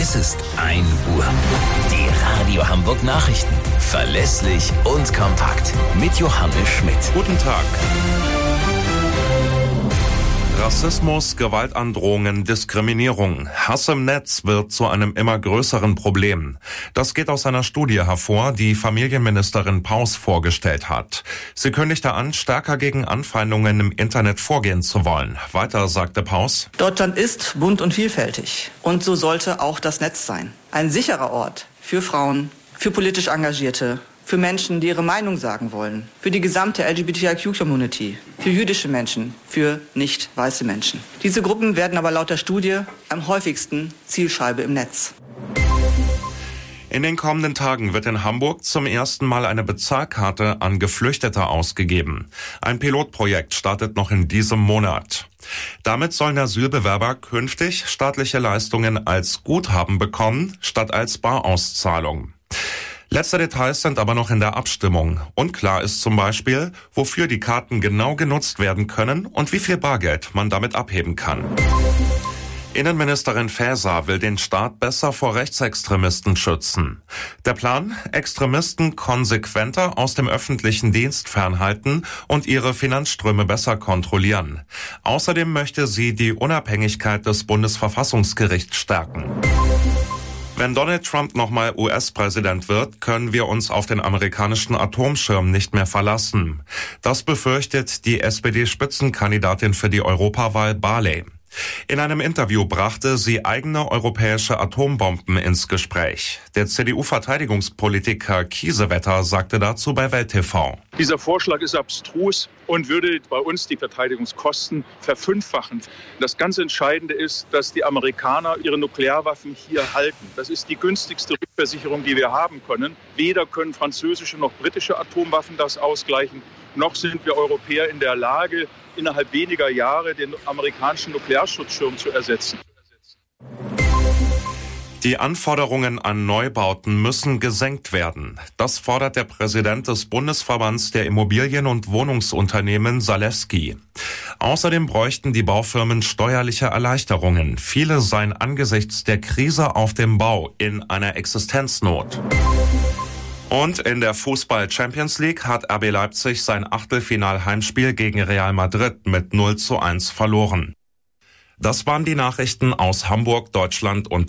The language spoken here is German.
Es ist 1 Uhr. Die Radio Hamburg Nachrichten. Verlässlich und kompakt. Mit Johannes Schmidt. Guten Tag. Rassismus, Gewaltandrohungen, Diskriminierung. Hass im Netz wird zu einem immer größeren Problem. Das geht aus einer Studie hervor, die Familienministerin Paus vorgestellt hat. Sie kündigte an, stärker gegen Anfeindungen im Internet vorgehen zu wollen. Weiter sagte Paus: Deutschland ist bunt und vielfältig. Und so sollte auch das Netz sein. Ein sicherer Ort für Frauen, für politisch Engagierte, für Menschen, die ihre Meinung sagen wollen, für die gesamte LGBTIQ-Community, für jüdische Menschen, für nicht weiße Menschen. Diese Gruppen werden aber laut der Studie am häufigsten Zielscheibe im Netz. In den kommenden Tagen wird in Hamburg zum ersten Mal eine Bezahlkarte an Geflüchtete ausgegeben. Ein Pilotprojekt startet noch in diesem Monat. Damit sollen Asylbewerber künftig staatliche Leistungen als Guthaben bekommen, statt als Barauszahlung. Letzte Details sind aber noch in der Abstimmung. Unklar ist zum Beispiel, wofür die Karten genau genutzt werden können und wie viel Bargeld man damit abheben kann. Innenministerin Faeser will den Staat besser vor Rechtsextremisten schützen. Der Plan: Extremisten konsequenter aus dem öffentlichen Dienst fernhalten und ihre Finanzströme besser kontrollieren. Außerdem möchte sie die Unabhängigkeit des Bundesverfassungsgerichts stärken. Wenn Donald Trump nochmal US-Präsident wird, können wir uns auf den amerikanischen Atomschirm nicht mehr verlassen. Das befürchtet die SPD-Spitzenkandidatin für die Europawahl Barley. In einem Interview brachte sie eigene europäische Atombomben ins Gespräch. Der CDU-Verteidigungspolitiker Kiesewetter sagte dazu bei Welt TV: Dieser Vorschlag ist abstrus und würde bei uns die Verteidigungskosten verfünffachen. Das ganz Entscheidende ist, dass die Amerikaner ihre Nuklearwaffen hier halten. Das ist die günstigste Rückversicherung, die wir haben können. Weder können französische noch britische Atomwaffen das ausgleichen, noch sind wir Europäer in der Lage, innerhalb weniger Jahre den amerikanischen Nuklearschutzschirm zu ersetzen. Die Anforderungen an Neubauten müssen gesenkt werden. Das fordert der Präsident des Bundesverbands der Immobilien- und Wohnungsunternehmen Zalewski. Außerdem bräuchten die Baufirmen steuerliche Erleichterungen. Viele seien angesichts der Krise auf dem Bau in einer Existenznot. Und in der Fußball-Champions League hat RB Leipzig sein Achtelfinal-Heimspiel gegen Real Madrid mit 0:1 verloren. Das waren die Nachrichten aus Hamburg, Deutschland und